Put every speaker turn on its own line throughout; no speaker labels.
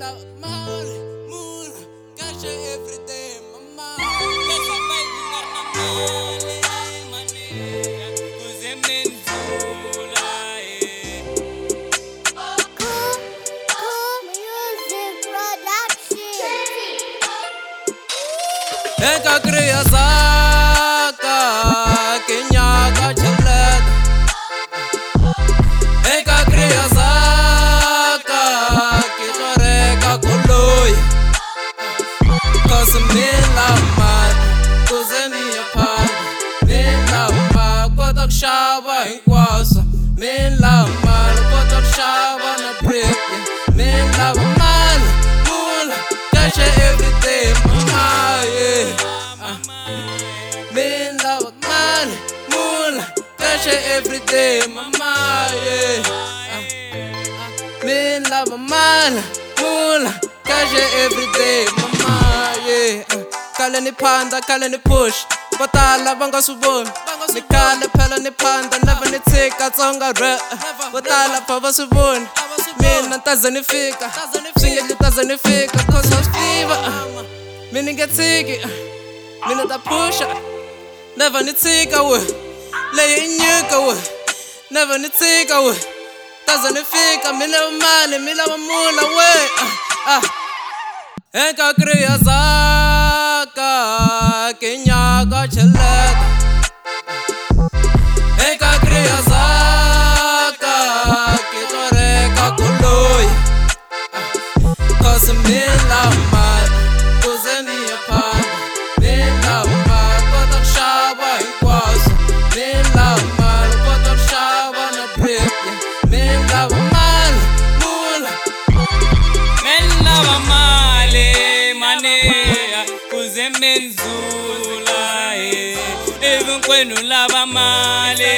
love mali, mula, cash every day, mama.
Pesa vibe na mali, money, kuze menzula,
Cool Music Production.
Eka kriya saka, kinyaka cheleta. Eka kriya saka, kitoreka kuloy. Cause me love man, kuze niya pan. Me love man, kotak shaba hinkwasa. Me love man, kotak shaba na break. Me love man, mula, cash every day, mama, yeah. Me love man, mula, cash every day, mama, yeah. Me love man, mula, cash every day, mama, yeah. Kale ni panda, kale ni push, batala banga subon. Ni kale pela ni panda, never ni tika tsonga re. Batala pa va subon, mina tazanifika, singeli tazanifika, cause I'm fever. Mina get tiki, mina ta pusha, never ni tika we. Lay inyuka we, never ni tika we. Tazanifika, mina mali, mina mula we. Eka kriya saka, kinyaka cheleta. Eka kriya saka, kitoreka kuloy. Cause me love man, kuze niya pan. Me love man, kotak shaba hinkwasa. Me love man, kotak shaba na break. Me love man, mula.
men lava mali, money, kuze menzula, even kwenu lava mali,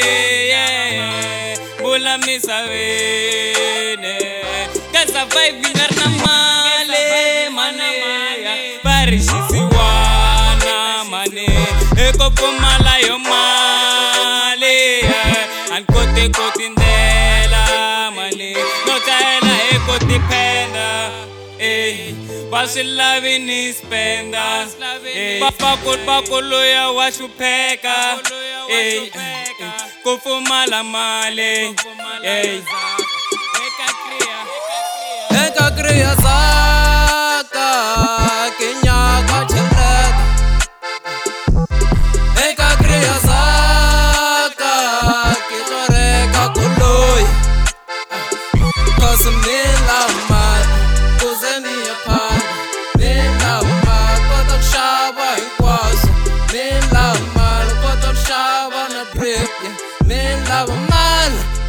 bula misavene, kasa vibe ngarna mali, money, parishisiwana, money, eko kumala yo mali, ankote kotindela, money, no kaela eko dipenda. Wasilavi ni spenda, pakuluya washupeka, kufumala male.
Eka kriya saka, kinyaka cheleta. Eka kriya saka, kitoreka kuloy. Cause me love man, kuze niya pan. Me love man, kotak shaba hinkwasa. Me love man, kotak shaba na break. Me love man,